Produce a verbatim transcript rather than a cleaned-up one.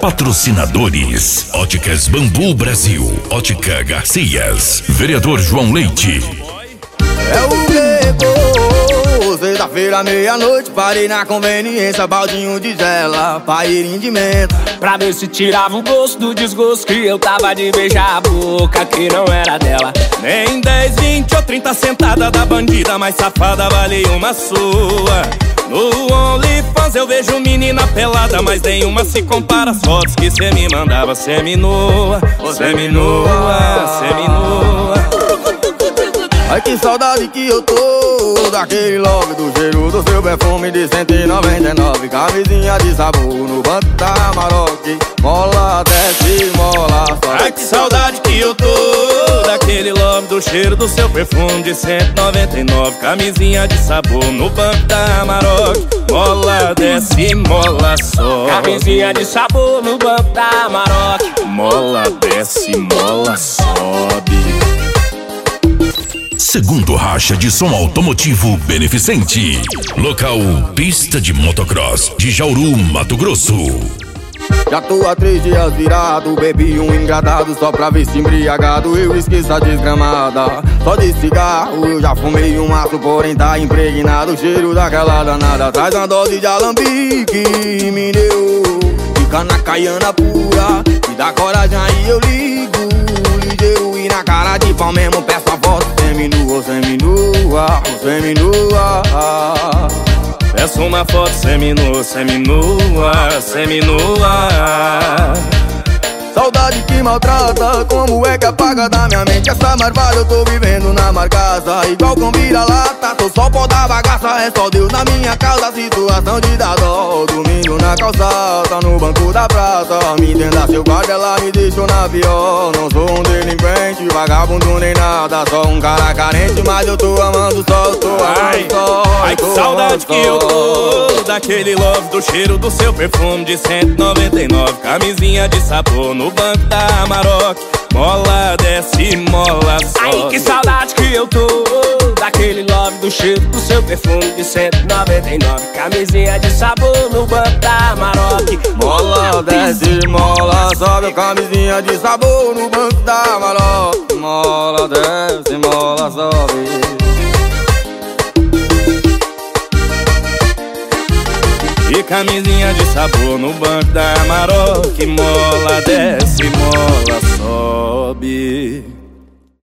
Patrocinadores: Óticas Bambu Brasil, Ótica Garcias, Vereador João Leite. É o Beco, sexta-feira, meia-noite, parei na conveniência, baldinho de gela, paeirinho de menta, pra ver se tirava o gosto do desgosto que eu tava de beijar a boca que não era dela. Nem dez, vinte ou trinta sentada da bandida mais safada vale uma sua. No OnlyFans eu vejo menina pelada, mas nenhuma se compara às fotos que cê me mandava seminua, seminua, seminua. Ai, que saudade que eu tô daquele love, do cheiro do seu perfume de cento e noventa e nove. Camisinha de sabor no banco da Amarok, mola, desce, mola, sobe. Ai, que saudade que eu tô daquele love, do cheiro do seu perfume de cento e noventa e nove. Camisinha de sabor no banco da Amarok, mola, desce, mola, sobe. Camisinha de sabor no banco da Amarok, mola, desce, mola, sobe. Segundo Racha de Som Automotivo Beneficente. Local: Pista de Motocross de Jauru, Mato Grosso. Já tô há três dias virado, bebi um engradado só pra ver se embriagado eu esqueço a desgramada. Só de cigarro eu já fumei um maço, porém tá impregnado o cheiro daquela danada. Traz uma dose de alambique, me deu, fica na caiana pura, me dá coragem aí eu ligo, ligeiro e na cara de pau mesmo peço a voz. Seminua, seminua, seminua. Peço uma foto seminua, seminua, seminua. Saudade que maltrata, como é que apaga da minha mente essa marvada? Eu tô vivendo na marcaça, igual com vira-lata. Tô só pó da bagaça, é só Deus na minha causa. Situação de dar dó, domingo na calçada, no banco da praça. Me entenda, seu guarda, ela me deixou na pior. Não sou um delinquente, vagabundo nem nada, só um cara carente, mas eu tô amando só, eu tô amando só. Ai, que saudade que eu tô daquele love, do cheiro do seu perfume de cento e noventa e nove. Camisinha de sabor no banco da Amarok, mola, desce, mola, sobe. Ai, que saudade que eu tô daquele love, do cheiro do seu perfume de cento e noventa e nove. Camisinha de sabor no banco da Amarok, mola, desce, mola, sobe. Camisinha de sabor no banco da Amarok, mola, desce, mola, sobe. E camisinha de sabor no banco da Amarok, mola, desce, mola, sobe.